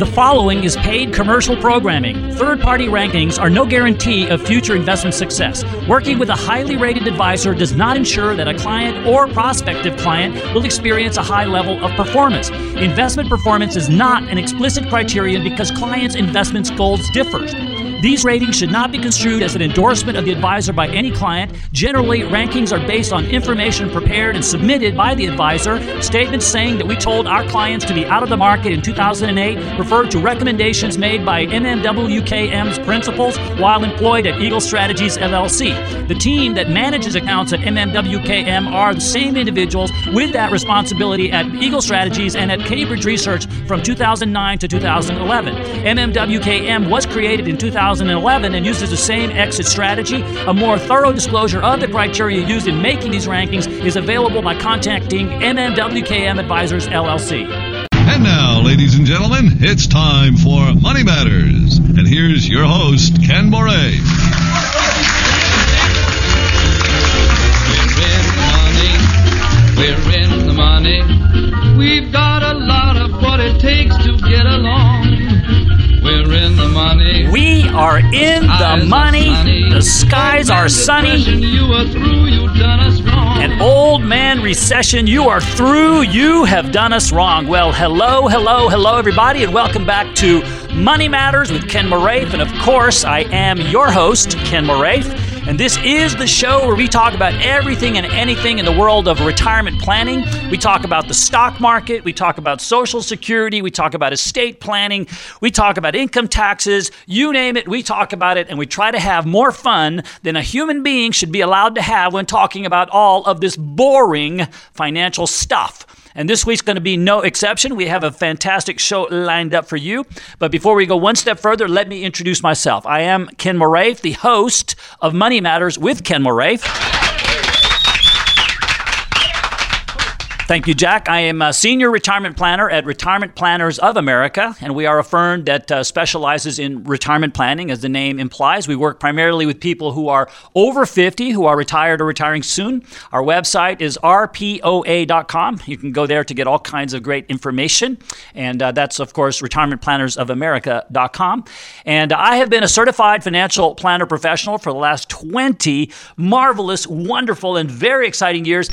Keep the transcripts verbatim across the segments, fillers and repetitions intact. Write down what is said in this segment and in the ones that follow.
The following is paid commercial programming. Third-party rankings are no guarantee of future investment success. Working with a highly rated advisor does not ensure that a client or prospective client will experience a high level of performance. Investment performance is not an explicit criterion because clients' investment goals differ. These ratings should not be construed as an endorsement of the advisor by any client. Generally, rankings are based on information prepared and submitted by the advisor. Statements saying that we told our clients to be out of the market in two thousand eight refer to recommendations made by M M W K M's principals while employed at Eagle Strategies L L C. The team that manages accounts at M M W K M are the same individuals with that responsibility at Eagle Strategies and at Cambridge Research from two thousand nine to two thousand eleven. M M W K M was created in two thousand eleven and uses the same exit strategy. A more thorough disclosure of the criteria used in making these rankings is available by contacting M M W K M Advisors L L C. And now, ladies and gentlemen, it's time for Money Matters. And here's your host, Ken Moray. We're in the money. We've got a lot of what it takes to get along. We're in the money. We are in the money. The skies are sunny. You are through, you done us wrong. An old man recession, you are through, you have done us wrong. Well, hello, hello, hello, everybody, and welcome back to Money Matters with Ken Moray. And of course, I am your host, Ken Moray. And this is the show where we talk about everything and anything in the world of retirement planning. We talk about the stock market. We talk about Social Security. We talk about estate planning. We talk about income taxes. You name it, we talk about it. And we try to have more fun than a human being should be allowed to have when talking about all of this boring financial stuff. And this week's going to be no exception. We have a fantastic show lined up for you. But before we go one step further, let me introduce myself. I am Ken Moray, the host of Money Matters with Ken Moray. Thank you, Jack. I am a senior retirement planner at Retirement Planners of America, and we are a firm that uh, specializes in retirement planning, as the name implies. We work primarily with people who are over fifty, who are retired or retiring soon. Our website is R P O A dot com. You can go there to get all kinds of great information, and uh, that's, of course, retirement planners of america dot com. And I have been a certified financial planner professional for the last twenty marvelous, wonderful, and very exciting years.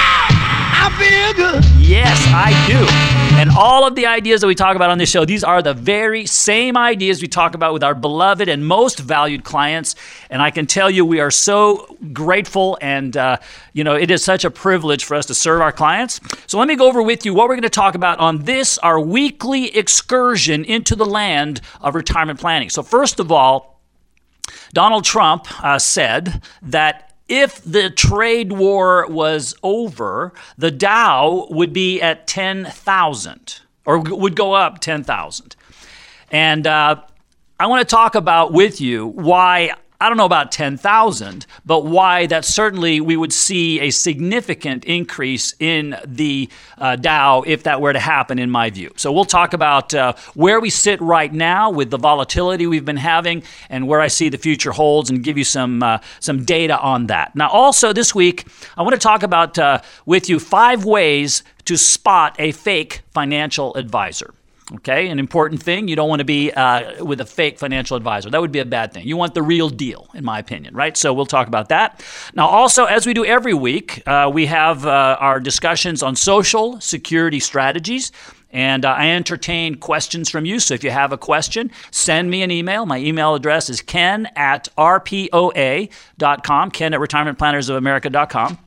I feel good. Yes, I do. And all of the ideas that we talk about on this show, these are the very same ideas we talk about with our beloved and most valued clients. And I can tell you we are so grateful, and uh, you know, it is such a privilege for us to serve our clients. So let me go over with you what we're going to talk about on this, our weekly excursion into the land of retirement planning. So first of all, Donald Trump uh, said that if the trade war was over, the Dow would be at ten thousand, or would go up ten thousand. And uh, I want to talk about with you why, I don't know about ten thousand, but why that certainly we would see a significant increase in the uh, Dow if that were to happen, in my view. So we'll talk about uh, where we sit right now with the volatility we've been having and where I see the future holds, and give you some uh, some data on that. Now, also this week, I want to talk about uh, with you five ways to spot a fake financial advisor. Okay, an important thing. You don't want to be uh, with a fake financial advisor. That would be a bad thing. You want the real deal, in my opinion, right? So we'll talk about that. Now, also, as we do every week, uh, we have uh, our discussions on Social Security strategies. And uh, I entertain questions from you. So if you have a question, send me an email. My email address is ken at R P O A dot com, ken at retirement planners of america dot com.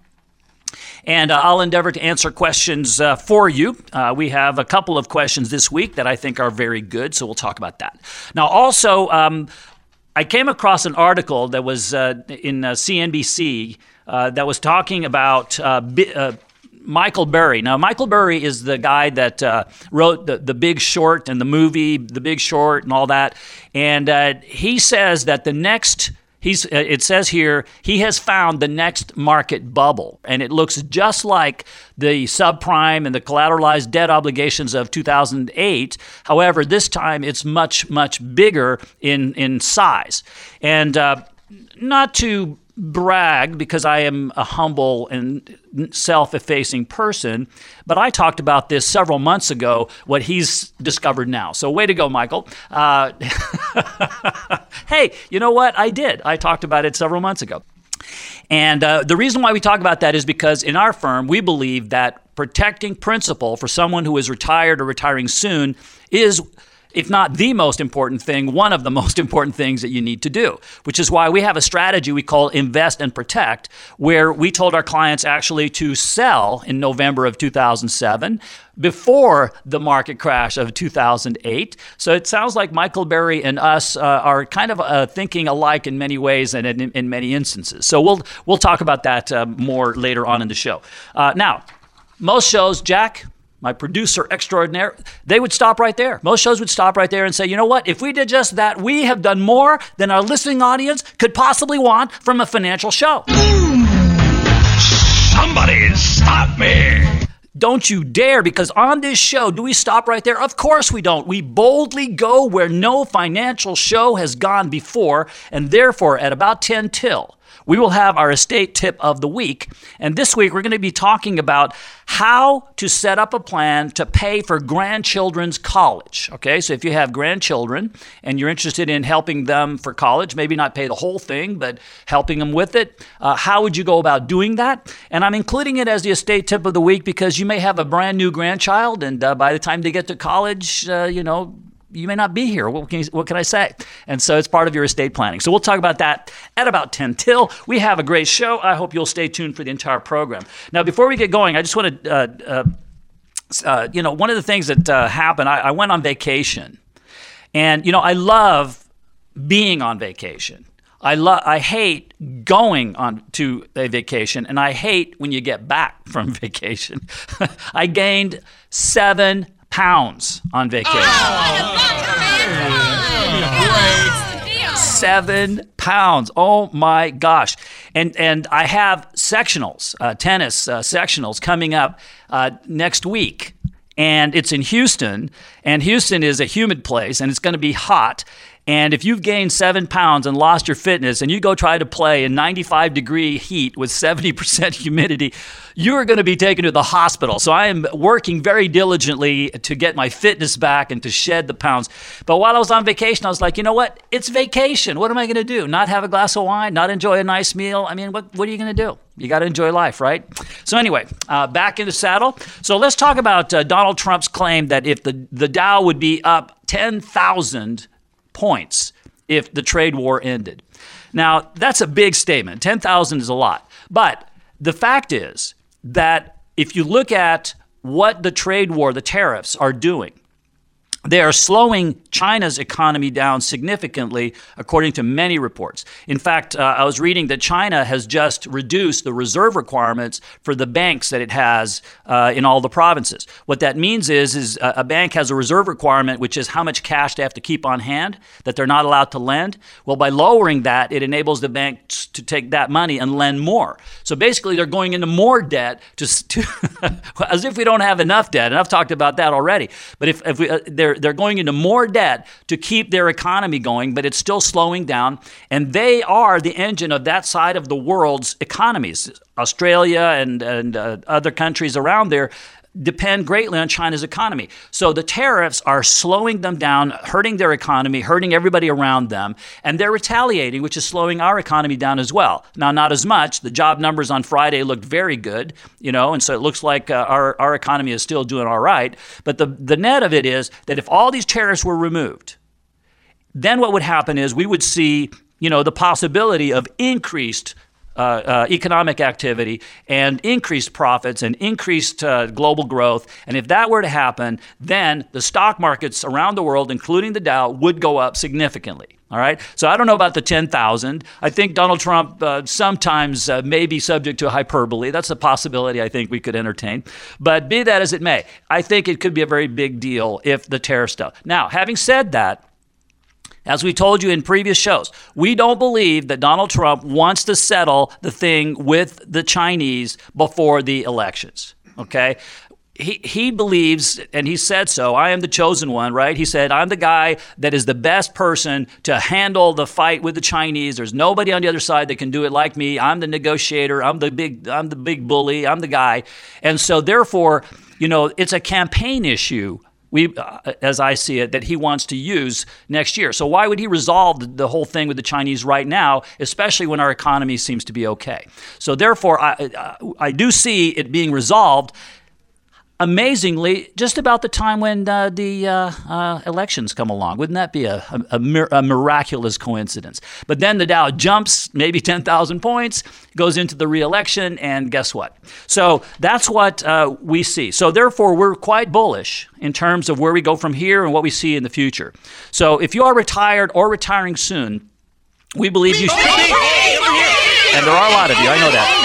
And uh, I'll endeavor to answer questions uh, for you. Uh, we have a couple of questions this week that I think are very good, so we'll talk about that. Now, also, um, I came across an article that was uh, in uh, C N B C uh, that was talking about uh, bi- uh, Michael Burry. Now, Michael Burry is the guy that uh, wrote the, the Big Short and the movie The Big Short and all that. And uh, he says that the next He's, it says here, he has found the next market bubble, and it looks just like the subprime and the collateralized debt obligations of two thousand eight. However, this time it's much, much bigger in, in size. And uh, not to brag because I am a humble and self-effacing person, but I talked about this several months ago, what he's discovered now. So way to go, Michael. Uh, hey, you know what? I did. I talked about it several months ago. And uh, the reason why we talk about that is because in our firm, we believe that protecting principal for someone who is retired or retiring soon is, if not the most important thing, one of the most important things that you need to do, which is why we have a strategy we call Invest and Protect, where we told our clients actually to sell in November of two thousand seven, before the market crash of two thousand eight. So it sounds like Michael Berry and us uh, are kind of uh, thinking alike in many ways and in, in many instances. So we'll we'll talk about that uh, more later on in the show. Uh, now, most shows, Jack, my producer extraordinaire, they would stop right there. Most shows would stop right there and say, you know what? If we did just that, we have done more than our listening audience could possibly want from a financial show. Somebody stop me! Don't you dare, because on this show, do we stop right there? Of course we don't. We boldly go where no financial show has gone before, and therefore at about ten till, we will have our estate tip of the week. And this week, we're going to be talking about how to set up a plan to pay for grandchildren's college. Okay, so if you have grandchildren and you're interested in helping them for college, maybe not pay the whole thing, but helping them with it, uh, how would you go about doing that? And I'm including it as the estate tip of the week because you may have a brand new grandchild, and uh, by the time they get to college, uh, you know, you may not be here. What can, you, what can I say? And so it's part of your estate planning. So we'll talk about that at about ten till. We have a great show. I hope you'll stay tuned for the entire program. Now, before we get going, I just want to, uh, uh, uh, you know, one of the things that uh, happened, I, I went on vacation. And, you know, I love being on vacation. I love. I hate going on to a vacation, and I hate when you get back from vacation. I gained seven pounds on vacation. Oh, Seven pounds. Oh my gosh. And and I have sectionals, uh, tennis uh, sectionals coming up uh, next week. And it's in Houston. And Houston is a humid place, and it's going to be hot. And if you've gained seven pounds and lost your fitness and you go try to play in ninety-five degree heat with seventy percent humidity, you are going to be taken to the hospital. So I am working very diligently to get my fitness back and to shed the pounds. But while I was on vacation, I was like, you know what? It's vacation. What am I going to do? Not have a glass of wine? Not enjoy a nice meal? I mean, what, what are you going to do? You got to enjoy life, right? So anyway, uh, back in the saddle. So let's talk about uh, Donald Trump's claim that if the, the Dow would be up ten thousand points if the trade war ended. Now, that's a big statement. ten thousand is a lot. But the fact is that if you look at what the trade war, the tariffs are doing, they are slowing China's economy down significantly, according to many reports. In fact, uh, I was reading that China has just reduced the reserve requirements for the banks that it has uh, in all the provinces. What that means is, is a bank has a reserve requirement, which is how much cash they have to keep on hand, that they're not allowed to lend. Well, by lowering that, it enables the banks to take that money and lend more. So basically, they're going into more debt, to, to as if we don't have enough debt. And I've talked about that already. But if, if we, uh, they're They're going into more debt to keep their economy going, but it's still slowing down. And they are the engine of that side of the world's economies. Australia and, and uh, other countries around there depend greatly on China's economy. So the tariffs are slowing them down, hurting their economy, hurting everybody around them, and they're retaliating, which is slowing our economy down as well. Now, not as much. The job numbers on Friday looked very good, you know, and so it looks like uh, our, our economy is still doing all right. But the, the net of it is that if all these tariffs were removed, then what would happen is we would see, you know, the possibility of increased Uh, uh, economic activity and increased profits and increased uh, global growth. And if that were to happen, then the stock markets around the world, including the Dow, would go up significantly. All right. So I don't know about the ten thousand. I think Donald Trump uh, sometimes uh, may be subject to hyperbole. That's a possibility I think we could entertain. But be that as it may, I think it could be a very big deal if the tariff stuff. Now, having said that, as we told you in previous shows, we don't believe that Donald Trump wants to settle the thing with the Chinese before the elections, okay? he, he believes, and he said so, I am the chosen one, right? He said, I'm the guy that is the best person to handle the fight with the Chinese. There's nobody on the other side that can do it like me. I'm the negotiator. I'm the big, I'm the big bully. I'm the guy. And so therefore, you know, it's a campaign issue. We, uh, as I see it, that he wants to use next year. So why would he resolve the whole thing with the Chinese right now, especially when our economy seems to be okay? So therefore, I, I do see it being resolved, amazingly, just about the time when uh, the uh, uh, elections come along. Wouldn't that be a, a, a, mir- a miraculous coincidence? But then the Dow jumps maybe ten thousand points, goes into the re-election, and guess what? So that's what uh, we see. So therefore, we're quite bullish in terms of where we go from here and what we see in the future. So if you are retired or retiring soon, we believe you should. And there are a lot of you, I know that.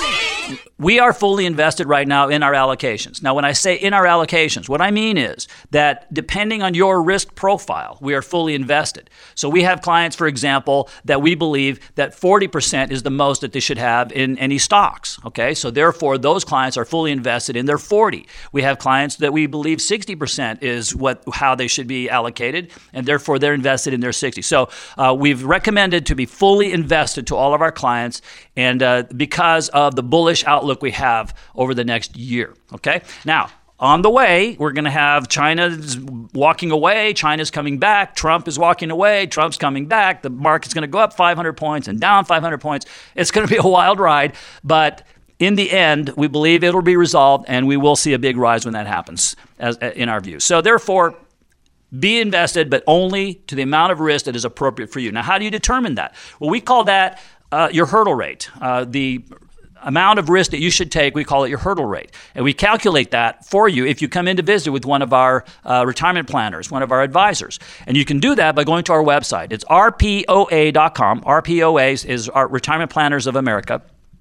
We are fully invested right now in our allocations. Now, when I say in our allocations, what I mean is that depending on your risk profile, we are fully invested. So we have clients, for example, that we believe that forty percent is the most that they should have in any stocks. Okay, so therefore, those clients are fully invested in their forty. We have clients that we believe sixty percent is what how they should be allocated, and therefore they're invested in their sixty. So uh, we've recommended to be fully invested to all of our clients, and uh, because of the bullish outlook we have over the next year. Okay, now on the way, we're going to have China's walking away, China's coming back, Trump is walking away, Trump's coming back, the market's going to go up five hundred points and down five hundred points. It's going to be a wild ride, but in the end, we believe it'll be resolved and we will see a big rise when that happens, as in our view. So therefore, be invested, but only to the amount of risk that is appropriate for you. Now, how do you determine that? Well, we call that uh, your hurdle rate. Uh, the amount of risk that you should take, we call it your hurdle rate. And we calculate that for you if you come in to visit with one of our uh, retirement planners, one of our advisors. And you can do that by going to our website. It's R P O A dot com. R P O A is our Retirement Planners of America.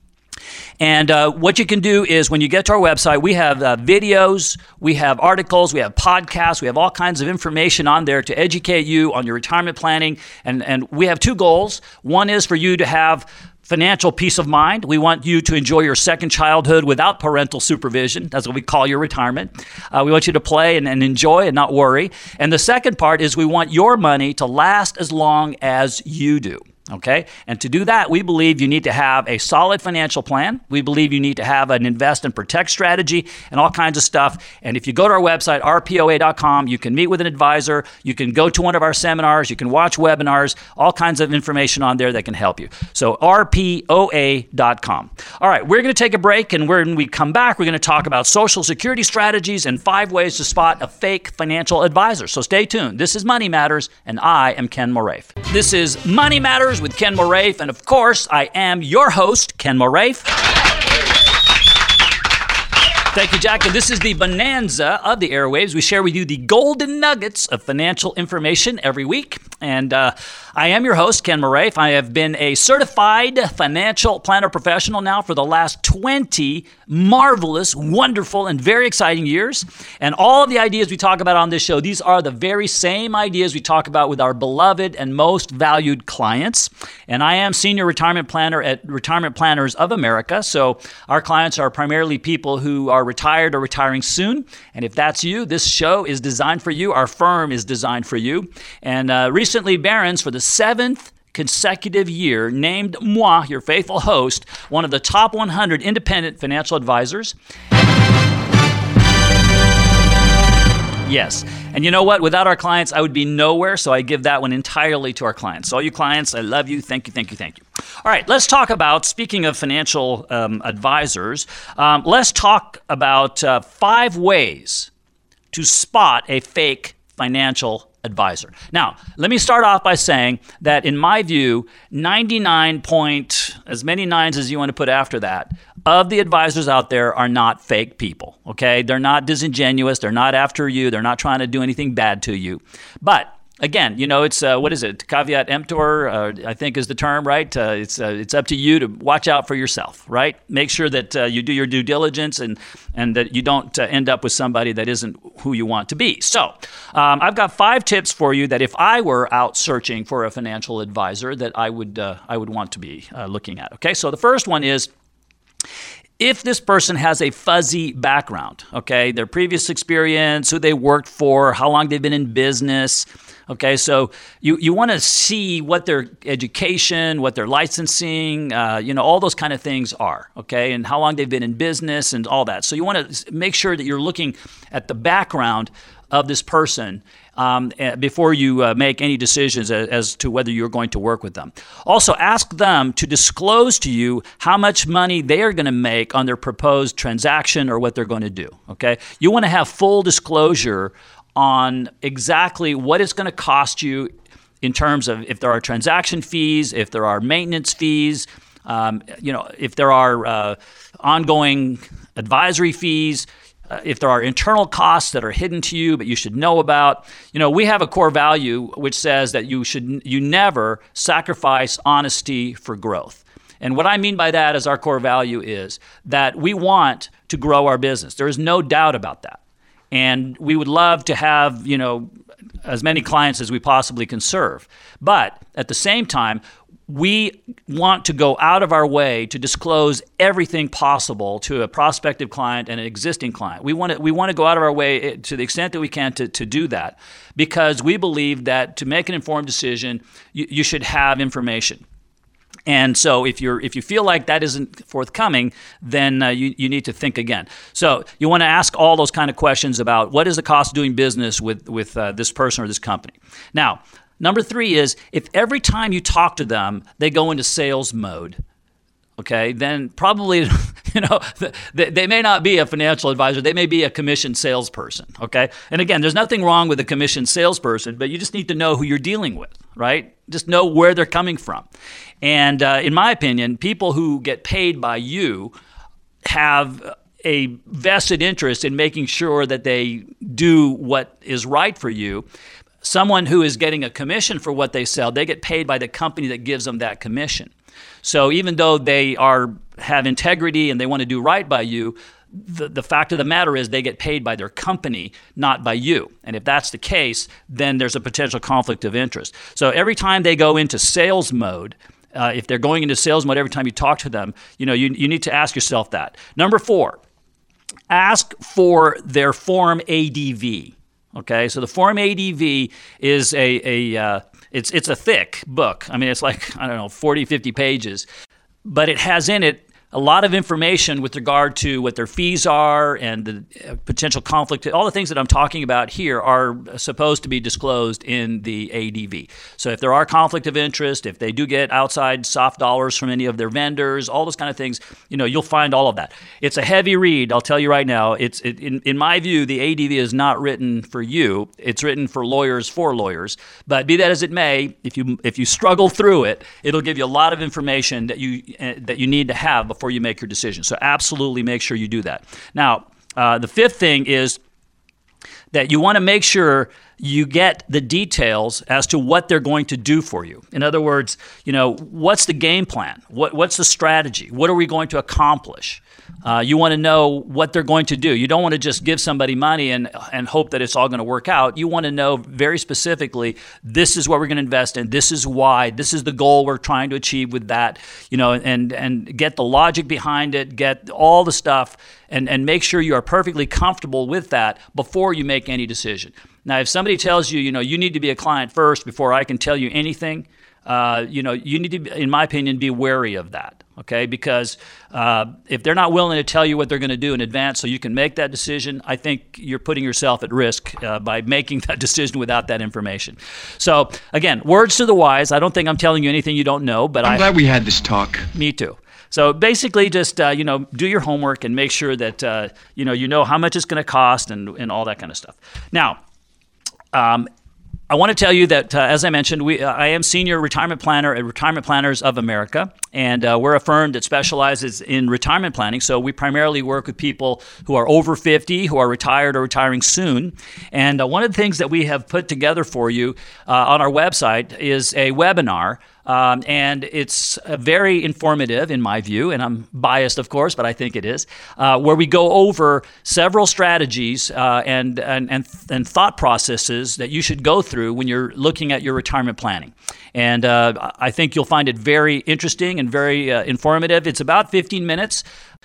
And uh, what you can do is when you get to our website, we have uh, videos, we have articles, we have podcasts, we have all kinds of information on there to educate you on your retirement planning. And, and we have two goals. One is for you to have financial peace of mind. We want you to enjoy your second childhood without parental supervision. That's what we call your retirement. Uh, we want you to play and, and enjoy and not worry. And the second part is we want your money to last as long as you do. Okay? And to do that, we believe you need to have a solid financial plan. We believe you need to have an invest and protect strategy and all kinds of stuff. And if you go to our website, R P O A dot com, you can meet with an advisor. You can go to one of our seminars. You can watch webinars, all kinds of information on there that can help you. So R P O A dot com. All right, we're going to take a break. And when we come back, we're going to talk about Social Security strategies and five ways to spot a fake financial advisor. So stay tuned. This is Money Matters, and I am Ken Moraif. This is Money Matters with Ken Moraif, and of course, I am your host, Ken Moraif. Thank you, Jack. And this is the bonanza of the airwaves. We share with you the golden nuggets of financial information every week. And uh, I am your host, Ken Moraif. I have been a certified financial planner professional now for the last twenty marvelous, wonderful, and very exciting years. And all of the ideas we talk about on this show, these are the very same ideas we talk about with our beloved and most valued clients. And I am Senior Retirement Planner at Retirement Planners of America. So our clients are primarily people who are retired or retiring soon. And if that's you, this show is designed for you. Our firm is designed for you. And uh, recently, Barron's, for the seventh consecutive year, named moi, your faithful host, one of the top one hundred independent financial advisors. Yes. And you know what? Without our clients, I would be nowhere, so I give that one entirely to our clients. So all you clients, I love you. Thank you, thank you, thank you. All right, let's talk about, speaking of financial um, advisors, um, let's talk about uh, five ways to spot a fake financial advisor. Now, let me start off by saying that in my view, ninety-nine point, as many nines as you want to put after that, of the advisors out there are not fake people, okay? They're not disingenuous. They're not after you. They're not trying to do anything bad to you. But again, you know, it's, uh, what is it? Caveat emptor, uh, I think is the term, right? Uh, it's uh, it's up to you to watch out for yourself, right? Make sure that uh, you do your due diligence and, and that you don't uh, end up with somebody that isn't who you want to be. So um, I've got five tips for you that if I were out searching for a financial advisor that I would, uh, I would want to be uh, looking at, okay? So the first one is, if this person has a fuzzy background, okay, their previous experience, who they worked for, how long they've been in business, okay, so you, you want to see what their education, what their licensing, uh, you know, all those kind of things are, okay, and how long they've been in business and all that. So you want to make sure that you're looking at the background of this person um, before you uh, make any decisions as, as to whether you're going to work with them. Also, ask them to disclose to you how much money they are going to make on their proposed transaction or what they're going to do, okay? You want to have full disclosure on exactly what it's going to cost you in terms of if there are transaction fees, if there are maintenance fees, um, you know, if there are uh, ongoing advisory fees, uh, if there are internal costs that are hidden to you but you should know about. You know, we have a core value which says that you should you never sacrifice honesty for growth. And what I mean by that is our core value is that we want to grow our business. There is no doubt about that. And we would love to have, you know, as many clients as we possibly can serve. But at the same time, we want to go out of our way to disclose everything possible to a prospective client and an existing client. We want to we want to go out of our way to the extent that we can to, to do that, because we believe that to make an informed decision, you, you should have information. And so if you're if you feel like that isn't forthcoming, then uh, you, you need to think again. So you want to ask all those kind of questions about what is the cost of doing business with, with uh, this person or this company. Now, number three is if every time you talk to them, they go into sales mode, okay, then probably, you know, they, they may not be a financial advisor. They may be a commissioned salesperson, okay? And again, there's nothing wrong with a commissioned salesperson, but you just need to know who you're dealing with, right? Just know where they're coming from. And uh, in my opinion, people who get paid by you have a vested interest in making sure that they do what is right for you. Someone who is getting a commission for what they sell, they get paid by the company that gives them that commission. So even though they are have integrity and they want to do right by you, the, the fact of the matter is they get paid by their company, not by you. And if that's the case, then there's a potential conflict of interest. So every time they go into sales mode, uh, if they're going into sales mode every time you talk to them, you know, you, you need to ask yourself that. Number four, ask for their Form A D V. Okay, so the Form A D V is a, a uh, it's it's a thick book. I mean, it's like, I don't know, forty, fifty pages, but it has in it a lot of information with regard to what their fees are and the potential conflict. All the things that I'm talking about here are supposed to be disclosed in the A D V. So if there are conflict of interest, if they do get outside soft dollars from any of their vendors, all those kind of things, you know, you'll find all of that. It's a heavy read, I'll tell you right now. It's it, in, in my view, the A D V is not written for you. It's written for lawyers for lawyers. But be that as it may, if you if you struggle through it, it'll give you a lot of information that you uh, that you need to have before you make your decision. So absolutely make sure you do that. Now, uh, the fifth thing is that you want to make sure you get the details as to what they're going to do for you. In other words, you know, what's the game plan? What, what's the strategy? What are we going to accomplish? Uh, you want to know what they're going to do. You don't want to just give somebody money and and hope that it's all going to work out. You want to know very specifically, this is what we're going to invest in. This is why. This is the goal we're trying to achieve with that. You know, and and get the logic behind it. Get all the stuff, and and make sure you are perfectly comfortable with that before you make any decision. Now, if somebody tells you, you know, you need to be a client first before I can tell you anything, uh, you know, you need to, in my opinion, be wary of that, okay? Because uh, if they're not willing to tell you what they're going to do in advance so you can make that decision, I think you're putting yourself at risk uh, by making that decision without that information. So, again, words to the wise. I don't think I'm telling you anything you don't know, but I'm I, glad we had this talk. Me too. So basically, just uh, you know, do your homework and make sure that uh, you know you know how much it's going to cost and and all that kind of stuff. Now, um, I want to tell you that, uh, as I mentioned, we, uh, I am senior retirement planner at Retirement Planners of America, and uh, we're a firm that specializes in retirement planning. So we primarily work with people who are over fifty, who are retired or retiring soon. And uh, one of the things that we have put together for you uh, on our website is a webinar. Um, and it's uh, very informative in my view, and I'm biased, of course, but I think it is, uh, where we go over several strategies uh, and, and, and, and thought processes that you should go through when you're looking at your retirement planning. And uh, I think you'll find it very interesting and very uh, informative. It's about fifteen minutes.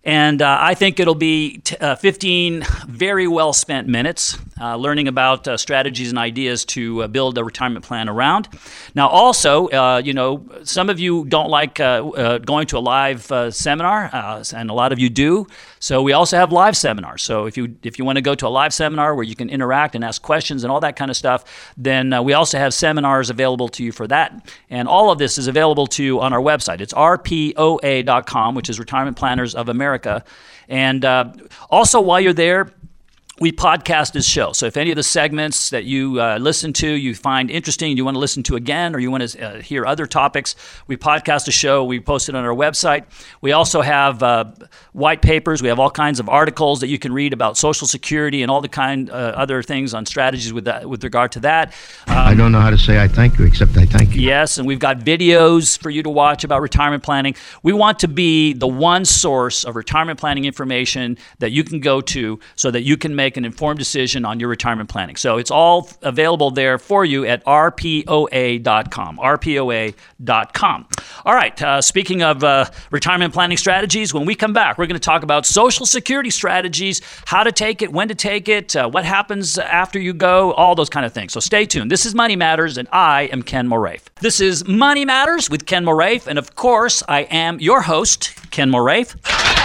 And uh, I think it'll be t- uh, fifteen very well spent minutes uh, learning about uh, strategies and ideas to uh, build a retirement plan around. Now, also, uh, you know, some of you don't like uh, uh, going to a live uh, seminar, uh, and a lot of you do. So we also have live seminars. So if you if you want to go to a live seminar where you can interact and ask questions and all that kind of stuff, then uh, we also have seminars available to you for that. And all of this is available to you on our website. It's R P O A dot com, which is Retirement Planners of America. And uh, also, while you're there, we podcast this show. So if any of the segments that you uh, listen to, you find interesting, you want to listen to again, or you want to uh, hear other topics, we podcast a show. We post it on our website. We also have uh, white papers. We have all kinds of articles that you can read about Social Security and all the kind uh, other things on strategies with that, with regard to that. Um, I don't know how to say I thank you, except I thank you. Yes, and we've got videos for you to watch about retirement planning. We want to be the one source of retirement planning information that you can go to so that you can make an informed decision on your retirement planning. So it's all available there for you at R P O A dot com, R P O A dot com. All right, uh, speaking of uh, retirement planning strategies, when we come back, we're going to talk about Social Security strategies, how to take it, when to take it, uh, what happens after you go, all those kind of things. So stay tuned. This is Money Matters, and I am Ken Moraif. This is Money Matters with Ken Moraif, and of course, I am your host, Ken Moraif.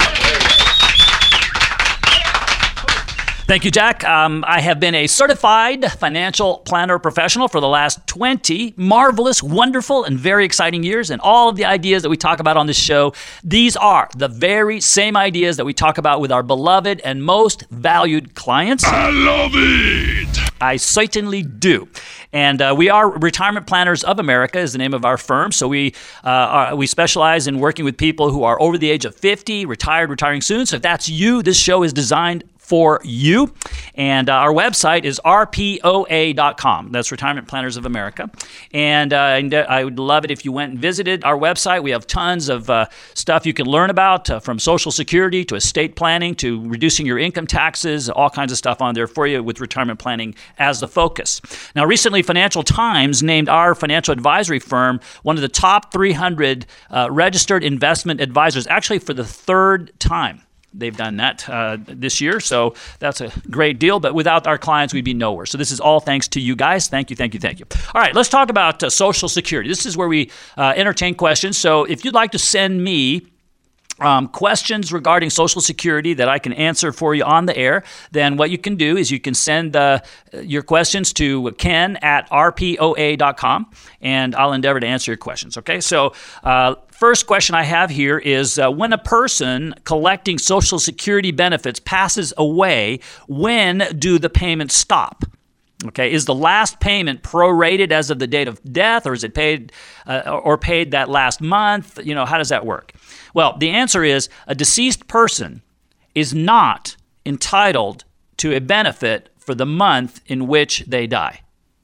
Thank you, Jack. Um, I have been a certified financial planner professional for the last twenty marvelous, wonderful, and very exciting years. And all of the ideas that we talk about on this show, these are the very same ideas that we talk about with our beloved and most valued clients. I love it! I certainly do. And uh, we are Retirement Planners of America is the name of our firm. So we uh, are, we specialize in working with people who are over the age of fifty, retired, retiring soon. So if that's you, this show is designed for you. And uh, our website is R P O A dot com. That's Retirement Planners of America. And, uh, and uh, I would love it if you went and visited our website. We have tons of uh, stuff you can learn about, uh, from Social Security to estate planning to reducing your income taxes, all kinds of stuff on there for you with retirement planning as the focus. Now, recently, Financial Times named our financial advisory firm one of the top three hundred uh, registered investment advisors, actually for the third time. They've done that uh, this year, so that's a great deal. But without our clients, we'd be nowhere. So this is all thanks to you guys. Thank you, thank you, thank you. All right, let's talk about uh, Social Security. This is where we uh, entertain questions. So if you'd like to send me Um, questions regarding Social Security that I can answer for you on the air, then what you can do is you can send uh, your questions to Ken at R P O A dot com, and I'll endeavor to answer your questions, okay? So uh, first question I have here is, uh, when a person collecting Social Security benefits passes away, when do the payments stop? Okay, is the last payment prorated as of the date of death, or is it paid uh, or paid that last month? You know, how does that work? Well, the answer is a deceased person is not entitled to a benefit for the month in which they die.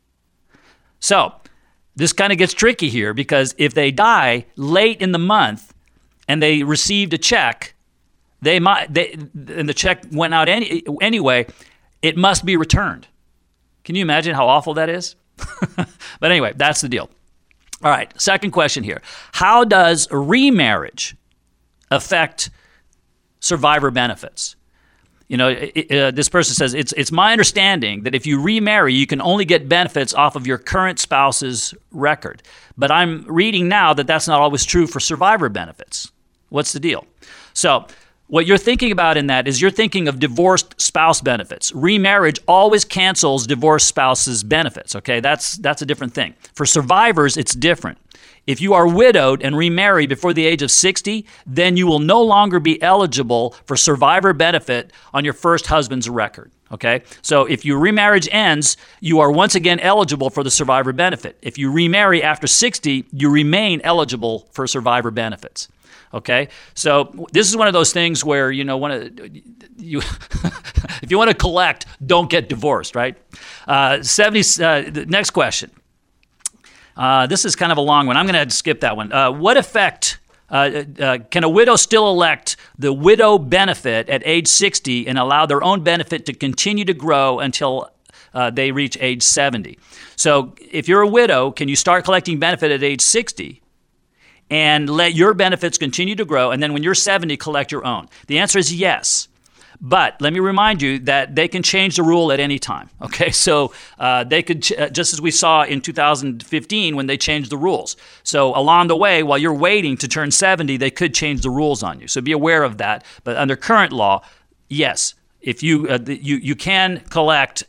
So this kind of gets tricky here, because if they die late in the month and they received a check, they might they and the check went out any, anyway, it must be returned. Can you imagine how awful that is? But anyway, that's the deal. All right, second question here. How does remarriage affect survivor benefits? You know, it, uh, this person says, it's it's my understanding that if you remarry, you can only get benefits off of your current spouse's record. But I'm reading now that that's not always true for survivor benefits. What's the deal? So what you're thinking about in that is you're thinking of divorced spouse benefits. Remarriage always cancels divorced spouse's benefits, okay? That's that's a different thing. For survivors, it's different. If you are widowed and remarry before the age of sixty, then you will no longer be eligible for survivor benefit on your first husband's record, okay? So if your remarriage ends, you are once again eligible for the survivor benefit. If you remarry after sixty, you remain eligible for survivor benefits. Okay, so this is one of those things where, you know, want to you if you want to collect, don't get divorced, right? Uh, seventy. Uh, the next question. Uh, this is kind of a long one. I'm going to skip that one. Uh, what effect uh, uh, can a widow still elect the widow benefit at age sixty and allow their own benefit to continue to grow until uh, they reach age seventy? So if you're a widow, can you start collecting benefit at age sixty? and let your benefits continue to grow, and then when you're seventy, collect your own? The answer is yes. But let me remind you that they can change the rule at any time. Okay, so uh, they could, ch- just as we saw in two thousand fifteen when they changed the rules. So along the way, while you're waiting to turn seventy, they could change the rules on you. So be aware of that. But under current law, yes, if you uh, you you can collect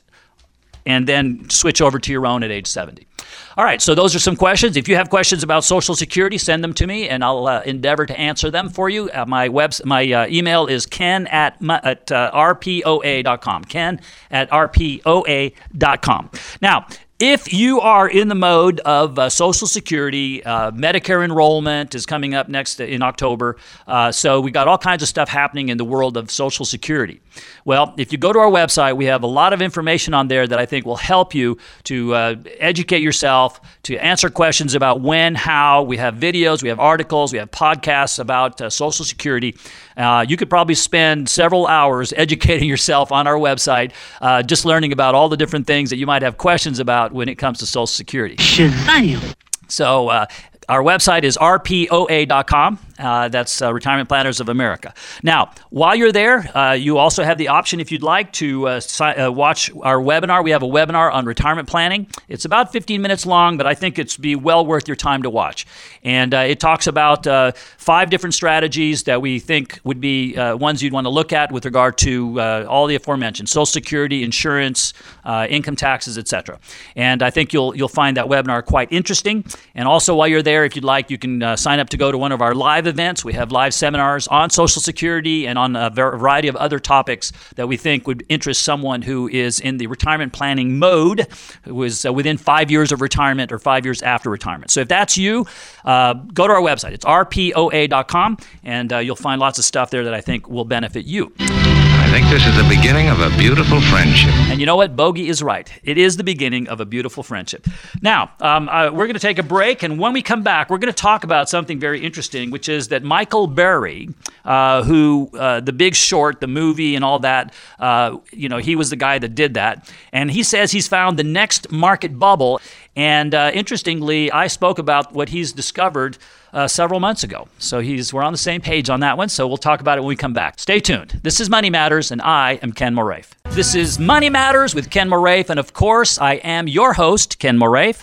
and then switch over to your own at age seventy. All right, so those are some questions. If you have questions about Social Security, send them to me, and I'll uh, endeavor to answer them for you. Uh, my web, my uh, email is ken at, at uh, r p o a dot com, ken at r p o a dot com. Now, if you are in the mode of uh, Social Security, uh, Medicare enrollment is coming up next in October. Uh, so we got all kinds of stuff happening in the world of Social Security. Well, if you go to our website, we have a lot of information on there that I think will help you to uh, educate yourself, to answer questions about when, how. We have videos, we have articles, we have podcasts about uh, Social Security. Uh, you could probably spend several hours educating yourself on our website, uh, just learning about all the different things that you might have questions about when it comes to Social Security. Shazam. So uh, our website is r p o a dot com. Uh, that's uh, Retirement Planners of America. Now, while you're there, uh, you also have the option, if you'd like, to uh, si- uh, watch our webinar. We have a webinar on retirement planning. It's about fifteen minutes long, but I think it's be well worth your time to watch. And uh, it talks about uh, five different strategies that we think would be uh, ones you'd want to look at with regard to uh, all the aforementioned: Social Security, insurance, uh, income taxes, et cetera. And I think you'll you'll find that webinar quite interesting. And also, while you're there, if you'd like, you can uh, sign up to go to one of our live events. We have live seminars on Social Security and on a variety of other topics that we think would interest someone who is in the retirement planning mode, who is uh, within five years of retirement or five years after retirement. So if that's you, uh, go to our website. It's r p o a dot com, and uh, you'll find lots of stuff there that I think will benefit you. I think this is the beginning of a beautiful friendship. And you know what? Bogey is right. It is the beginning of a beautiful friendship. Now, um, uh, we're going to take a break, and when we come back, we're going to talk about something very interesting, which is that Michael Burry, uh, who, uh, The Big Short, the movie and all that, uh, you know, he was the guy that did that. And he says he's found the next market bubble. And uh, interestingly, I spoke about what he's discovered uh, several months ago. So he's we're on the same page on that one. So we'll talk about it when we come back. Stay tuned. This is Money Matters, and I am Ken Moraif. This is Money Matters with Ken Moraif, and of course, I am your host, Ken Moraif.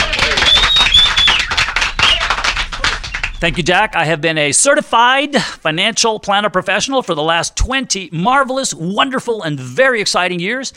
Thank you, Jack. I have been a certified financial planner professional for the last twenty marvelous, wonderful, and very exciting years.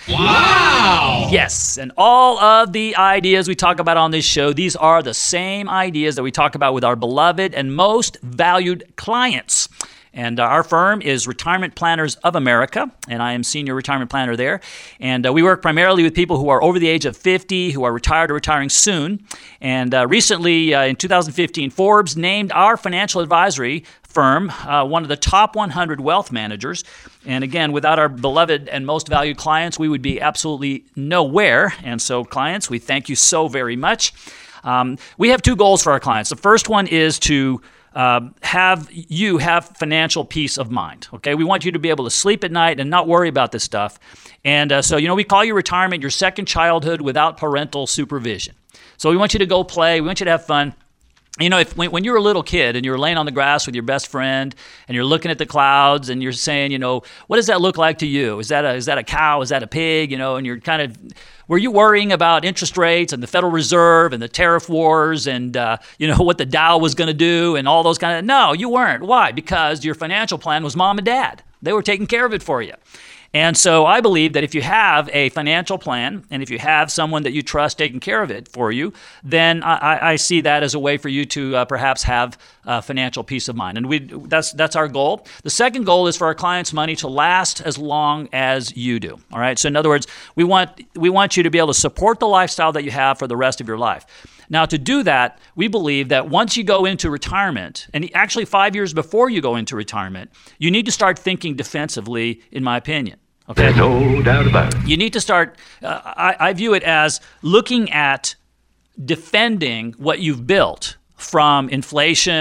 Wow! Yes, and all of the ideas we talk about on this show, these are the same ideas that we talk about with our beloved and most valued clients. And uh, our firm is Retirement Planners of America, and I am senior retirement planner there. And uh, we work primarily with people who are over the age of fifty, who are retired or retiring soon. And uh, recently, uh, in two thousand fifteen, Forbes named our financial advisory firm uh, one of the top one hundred wealth managers. And again, without our beloved and most valued clients, we would be absolutely nowhere. And so, clients, we thank you so very much. Um, we have two goals for our clients. The first one is to Uh, have you have financial peace of mind, okay? We want you to be able to sleep at night and not worry about this stuff. And uh, so, you know, we call your retirement your second childhood without parental supervision. So we want you to go play. We want you to have fun. You know, if when, when you're a little kid and you're laying on the grass with your best friend and you're looking at the clouds and you're saying, you know, what does that look like to you? Is that a, is that a cow? Is that a pig? You know, and you're kind of, were you worrying about interest rates and the Federal Reserve and the tariff wars and, uh, you know, what the Dow was going to do and all those kind of, no, you weren't. Why? Because your financial plan was mom and dad. They were taking care of it for you. And so I believe that if you have a financial plan and if you have someone that you trust taking care of it for you, then I, I see that as a way for you to uh, perhaps have uh, financial peace of mind. And we that's that's our goal. The second goal is for our clients' money to last as long as you do. All right. So in other words, we want we want you to be able to support the lifestyle that you have for the rest of your life. Now, to do that, we believe that once you go into retirement, and actually five years before you go into retirement, you need to start thinking defensively, in my opinion. Okay? There's no doubt about it. You need to start, uh, I, I view it as looking at defending what you've built from inflation,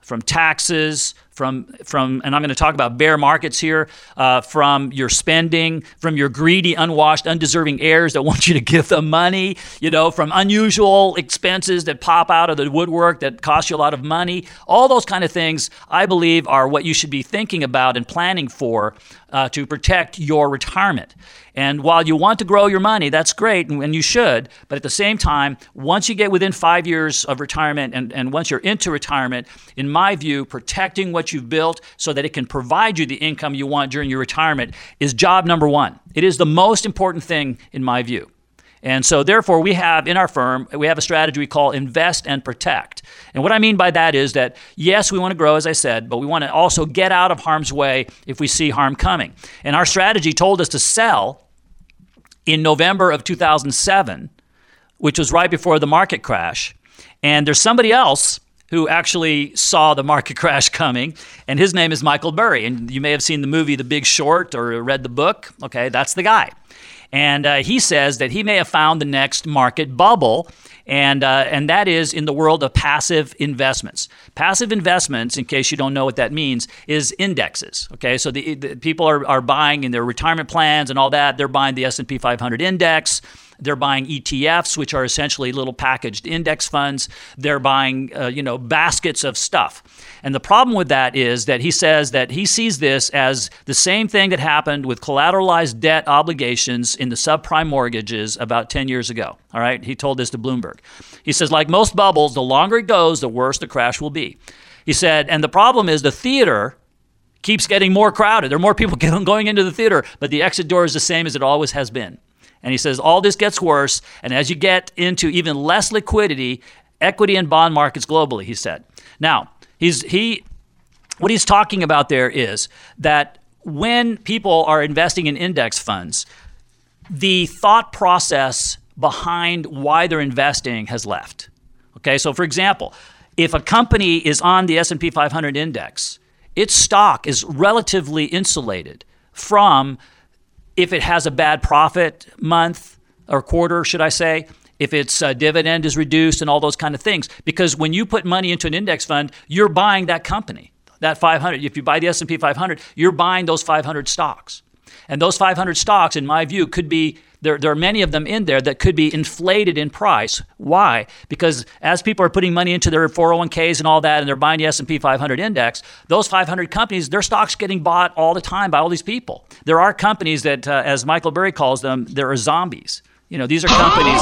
from taxes, from, from, and I'm going to talk about bear markets here, uh, from your spending, from your greedy, unwashed, undeserving heirs that want you to give them money, you know, from unusual expenses that pop out of the woodwork that cost you a lot of money. All those kind of things, I believe, are what you should be thinking about and planning for uh, to protect your retirement. And while you want to grow your money, that's great, and, and you should, but at the same time, once you get within five years of retirement and, and once you're into retirement, in my view, protecting what you've built so that it can provide you the income you want during your retirement is job number one. It is the most important thing in my view. And so therefore, we have in our firm, we have a strategy we call invest and protect. And what I mean by that is that, yes, we want to grow, as I said, but we want to also get out of harm's way if we see harm coming. And our strategy told us to sell in November of two thousand seven, which was right before the market crash. And there's somebody else who actually saw the market crash coming, and his name is Michael Burry. And you may have seen the movie The Big Short or read the book. Okay, that's the guy. And uh, he says that he may have found the next market bubble, and uh, and that is in the world of passive investments. Passive investments, in case you don't know what that means, is indexes. Okay, so the, the people are, are buying in their retirement plans and all that. They're buying the S and P five hundred index. They're buying E T Fs, which are essentially little packaged index funds. They're buying, uh, you know, baskets of stuff. And the problem with that is that he says that he sees this as the same thing that happened with collateralized debt obligations in the subprime mortgages about ten years ago. All right, he told this to Bloomberg. He says, like most bubbles, the longer it goes, the worse the crash will be. He said, and the problem is the theater keeps getting more crowded. There are more people going into the theater, but the exit door is the same as it always has been. And he says all this gets worse, and as you get into even less liquidity, equity and bond markets globally, he said. Now, he's he, what he's talking about there is that when people are investing in index funds, the thought process behind why they're investing has left. Okay, so for example, if a company is on the S and P five hundred index, its stock is relatively insulated from if it has a bad profit month or quarter, should I say, if its uh, dividend is reduced and all those kind of things. Because when you put money into an index fund, you're buying that company, that five hundred. If you buy the S and P five hundred, you're buying those five hundred stocks. And those five hundred stocks, in my view, could be, there, there are many of them in there that could be inflated in price. Why? Because as people are putting money into their four oh one k's and all that, and they're buying the S and P five hundred index, those five hundred companies, their stock's getting bought all the time by all these people. There are companies that, uh, as Michael Burry calls them, there are zombies. You know, these are companies.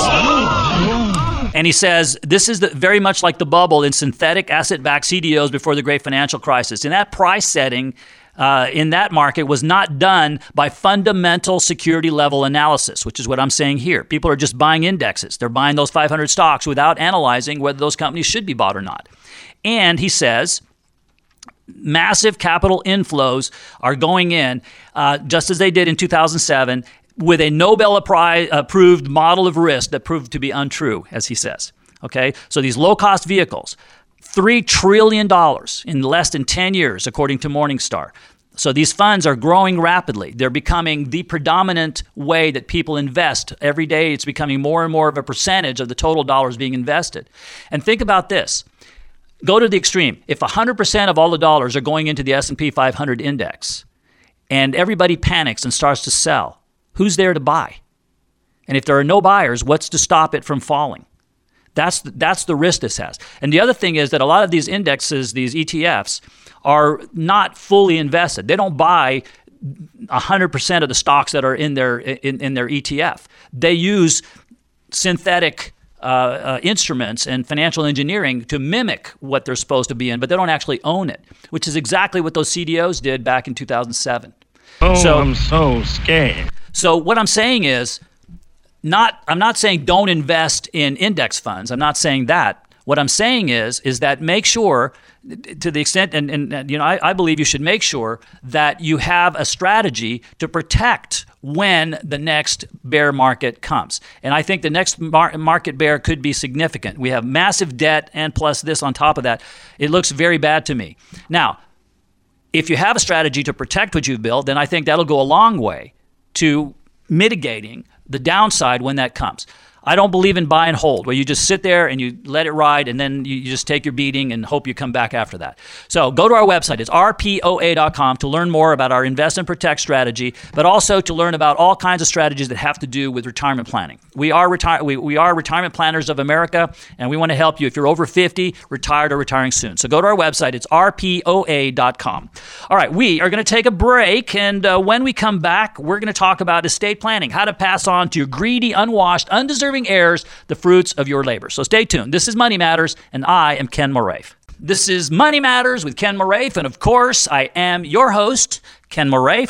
And he says, this is the, very much like the bubble in synthetic asset-backed C D Os before the great financial crisis. In that price setting, Uh, in that market was not done by fundamental security level analysis, which is what I'm saying here. People are just buying indexes. They're buying those five hundred stocks without analyzing whether those companies should be bought or not. And he says massive capital inflows are going in, uh, just as they did in two thousand seven, with a Nobel-approved model of risk that proved to be untrue, as he says. Okay, so these low-cost vehicles, three trillion dollars in less than ten years, according to Morningstar. So these funds are growing rapidly. They're becoming the predominant way that people invest. Every day it's becoming more and more of a percentage of the total dollars being invested. And think about this. Go to the extreme. If one hundred percent of all the dollars are going into the S and P five hundred index and everybody panics and starts to sell, who's there to buy? And if there are no buyers, what's to stop it from falling? That's the, that's the risk this has. And the other thing is that a lot of these indexes, these E T Fs, are not fully invested. They don't buy one hundred percent of the stocks that are in their in, in their E T F. They use synthetic uh, uh, instruments and financial engineering to mimic what they're supposed to be in, but they don't actually own it, which is exactly what those C D Os did back in two thousand seven. Oh, so, I'm so scared. So what I'm saying is, Not, I'm not saying don't invest in index funds. I'm not saying that. What I'm saying is, is that make sure, to the extent, and, and you know, I, I believe you should make sure that you have a strategy to protect when the next bear market comes. And I think the next mar- market bear could be significant. We have massive debt, and plus this on top of that. It looks very bad to me. Now, if you have a strategy to protect what you've built, then I think that'll go a long way to mitigating the downside when that comes. I don't believe in buy and hold, where you just sit there and you let it ride and then you just take your beating and hope you come back after that. So go to our website. It's R P O A dot com to learn more about our invest and protect strategy, but also to learn about all kinds of strategies that have to do with retirement planning. We are retire we, we are Retirement Planners of America, and we want to help you if you're over fifty, retired, or retiring soon. So go to our website. It's R P O A dot com. All right, we are going to take a break, and uh, when we come back, we're going to talk about estate planning, how to pass on to your greedy, unwashed, undeserving heirs the fruits of your labor. So stay tuned. This is Money Matters, and I am Ken Moraif. This is Money Matters with Ken Moraif, and of course, I am your host, Ken Moraif.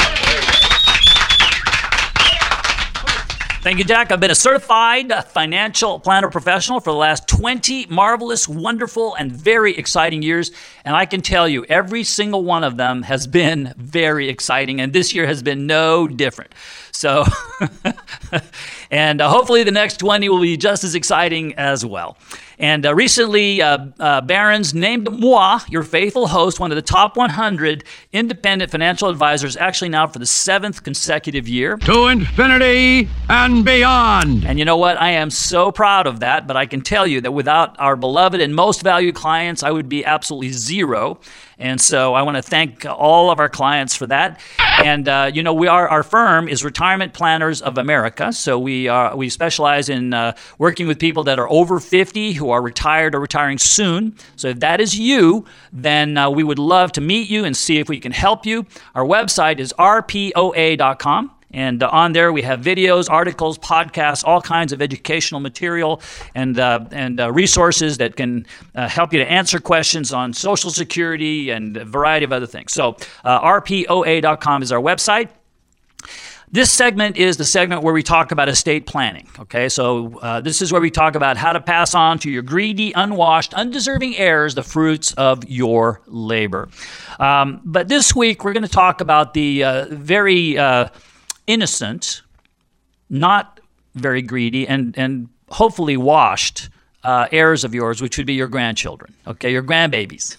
Thank you, Jack. I've been a certified financial planner professional for the last twenty marvelous, wonderful, and very exciting years. And I can tell you, every single one of them has been very exciting, and this year has been no different. So, and uh, hopefully the next twenty will be just as exciting as well. And uh, recently, uh, uh, Barron's named moi, your faithful host, one of the top one hundred independent financial advisors, actually now for the seventh consecutive year. To infinity and beyond. And you know what? I am so proud of that, but I can tell you that without our beloved and most valued clients, I would be absolutely zero. And so I want to thank all of our clients for that. And, uh, you know, we are our firm is Retirement Planners of America. So we are, we specialize in uh, working with people that are over fifty, who are retired or retiring soon. So if that is you, then uh, we would love to meet you and see if we can help you. Our website is R P O A dot com. And uh, on there, we have videos, articles, podcasts, all kinds of educational material and uh, and uh, resources that can uh, help you to answer questions on Social Security and a variety of other things. So uh, R P O A dot com is our website. This segment is the segment where we talk about estate planning, okay? So uh, this is where we talk about how to pass on to your greedy, unwashed, undeserving heirs the fruits of your labor. Um, but this week, we're going to talk about the uh, very... Uh, innocent, not very greedy, and, and hopefully washed uh, heirs of yours, which would be your grandchildren, okay, your grandbabies.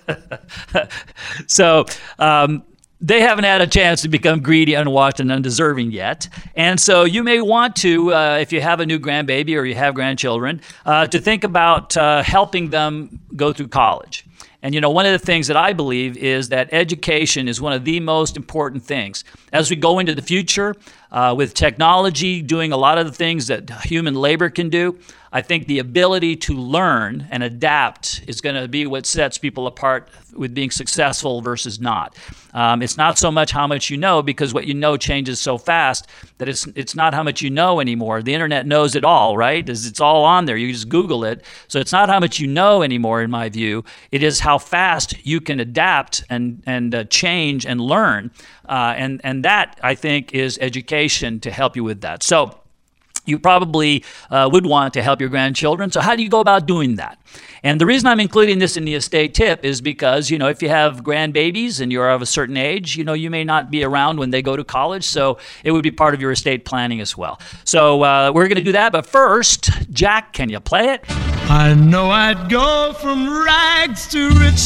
So um, they haven't had a chance to become greedy, unwashed, and undeserving yet. And so you may want to, uh, if you have a new grandbaby or you have grandchildren, uh, to think about uh, helping them go through college. And, you know, one of the things that I believe is that education is one of the most important things. As we go into the future, uh, with technology doing a lot of the things that human labor can do, I think the ability to learn and adapt is going to be what sets people apart with being successful versus not. Um, it's not so much how much you know, because what you know changes so fast that it's it's not how much you know anymore. The internet knows it all, right? It's, it's all on there. You just Google it. So it's not how much you know anymore, in my view. It is how fast you can adapt and and uh, change and learn. Uh, and and that, I think, is education to help you with that. So you probably uh, would want to help your grandchildren. So how do you go about doing that? And the reason I'm including this in the estate tip is because, you know, if you have grandbabies and you're of a certain age, you know, you may not be around when they go to college. So it would be part of your estate planning as well. So uh, we're going to do that. But first, Jack, can you play it? I know I'd go from rags to riches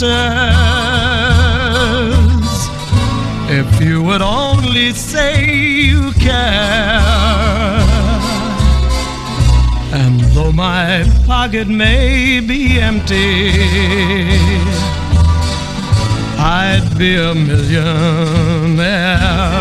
if you would only say you care. And though my pocket may be empty, I'd be a millionaire.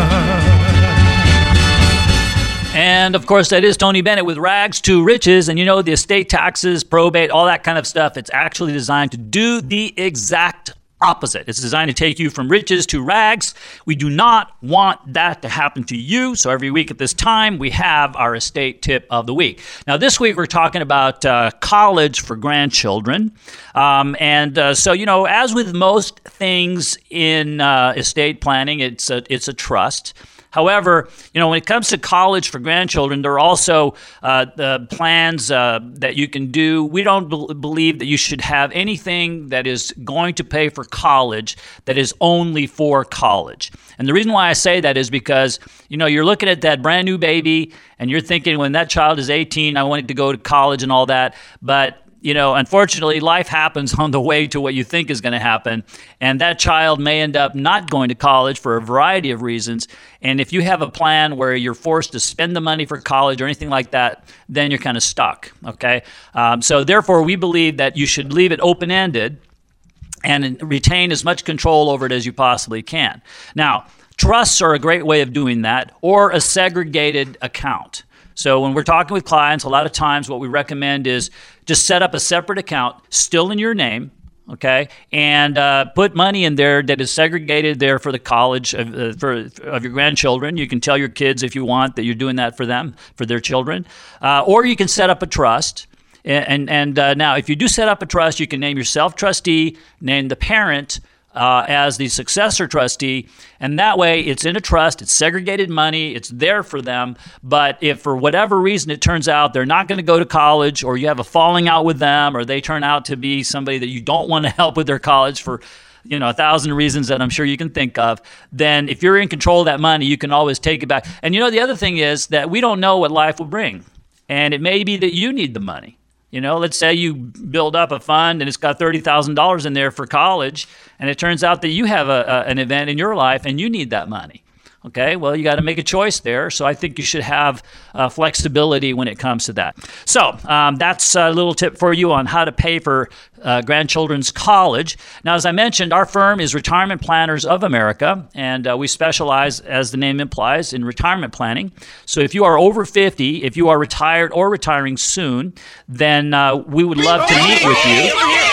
And of course, that is Tony Bennett with Rags to Riches. And you know, the estate taxes, probate, all that kind of stuff, it's actually designed to do the exact opposite. It's designed to take you from riches to rags. We do not want that to happen to you. So every week at this time, we have our estate tip of the week. Now, this week, we're talking about uh, college for grandchildren. Um, and uh, so, you know, as with most things in uh, estate planning, it's a, it's a trust. However, you know, when it comes to college for grandchildren, there are also uh, the plans uh, that you can do. We don't be- believe that you should have anything that is going to pay for college that is only for college. And the reason why I say that is because, you know, you're looking at that brand new baby and you're thinking when that child is eighteen, I want it to go to college and all that. But you know, unfortunately, life happens on the way to what you think is going to happen. And that child may end up not going to college for a variety of reasons. And if you have a plan where you're forced to spend the money for college or anything like that, then you're kind of stuck, okay? Um, so therefore, we believe that you should leave it open-ended and retain as much control over it as you possibly can. Now, trusts are a great way of doing that, or a segregated account. So when we're talking with clients, a lot of times what we recommend is just set up a separate account, still in your name, okay, and uh, put money in there that is segregated there for the college of, uh, for, of your grandchildren. You can tell your kids if you want that you're doing that for them, for their children. Uh, or you can set up a trust. And, and uh, now, if you do set up a trust, you can name yourself trustee, name the parent Uh, as the successor trustee, and that way it's in a trust, it's segregated money, it's there for them. But if for whatever reason it turns out they're not going to go to college, or you have a falling out with them, or they turn out to be somebody that you don't want to help with their college for, you know, a thousand reasons that I'm sure you can think of, then if you're in control of that money, you can always take it back. And you know, the other thing is that we don't know what life will bring, and it may be that you need the money. You know, let's say you build up a fund and it's got thirty thousand dollars in there for college, and it turns out that you have a, a, an event in your life and you need that money. Okay, well, you got to make a choice there. So I think you should have uh, flexibility when it comes to that. So um, that's a little tip for you on how to pay for uh, grandchildren's college. Now, as I mentioned, our firm is Retirement Planners of America, and uh, we specialize, as the name implies, in retirement planning. So if you are over fifty, if you are retired or retiring soon, then uh, we would love to meet with you.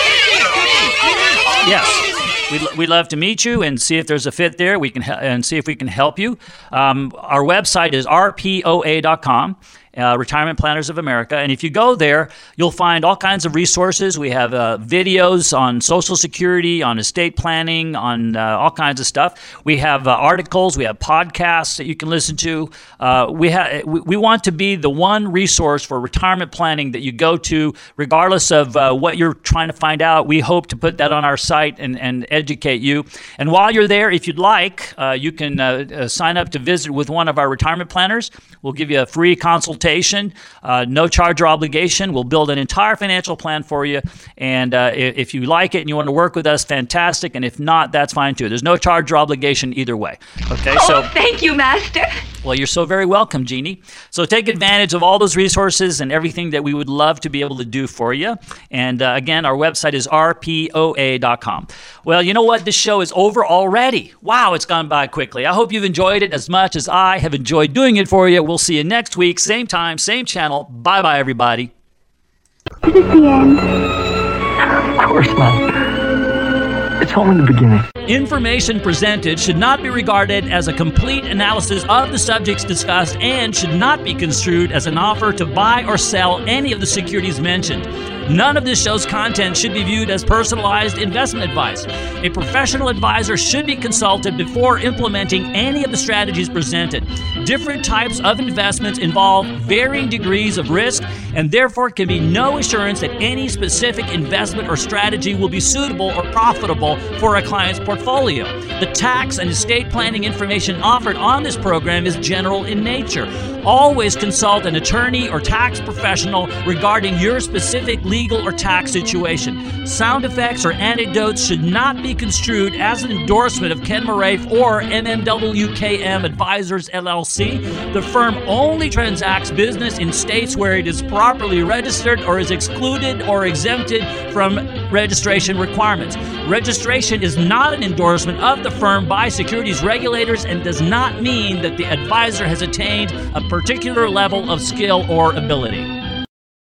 Yes. We'd, we'd love to meet you and see if there's a fit there. We can and see if we can help you. Um, our website is R P O A dot com, uh, Retirement Planners of America. And if you go there, you'll find all kinds of resources. We have uh, videos on Social Security, on estate planning, on uh, all kinds of stuff. We have uh, articles. We have podcasts that you can listen to. Uh, we, ha- we, we want to be the one resource for retirement planning that you go to, regardless of uh, what you're trying to find out. We hope to put that on our site and, and educate you. And while you're there, if you'd like, uh, you can uh, uh, sign up to visit with one of our retirement planners. We'll give you a free consultation, uh, no charge or obligation. We'll build an entire financial plan for you. And uh, if you like it and you want to work with us, fantastic. And if not, that's fine too. There's no charge or obligation either way. Okay, oh, so thank you, Master. Well, you're so very welcome, Jeannie. So take advantage of all those resources and everything that we would love to be able to do for you. And uh, again, our website is R P O A dot com. Well, you know what? This show is over already. Wow, it's gone by quickly. I hope you've enjoyed it as much as I have enjoyed doing it for you. We'll see you next week, same time, same channel. Bye-bye, everybody. Is it the end? Of course not. It's only the beginning. Information presented should not be regarded as a complete analysis of the subjects discussed and should not be construed as an offer to buy or sell any of the securities mentioned. None of this show's content should be viewed as personalized investment advice. A professional advisor should be consulted before implementing any of the strategies presented. Different types of investments involve varying degrees of risk, and therefore can be no assurance that any specific investment or strategy will be suitable or profitable for a client's portfolio. The tax and estate planning information offered on this program is general in nature. Always consult an attorney or tax professional regarding your specific legal or tax situation. Sound effects or anecdotes should not be construed as an endorsement of Ken Moraif or M M W K M Advisors L L C. The firm only transacts business in states where it is properly registered or is excluded or exempted from registration requirements. Registration is not an endorsement of the firm by securities regulators and does not mean that the advisor has attained a particular level of skill or ability.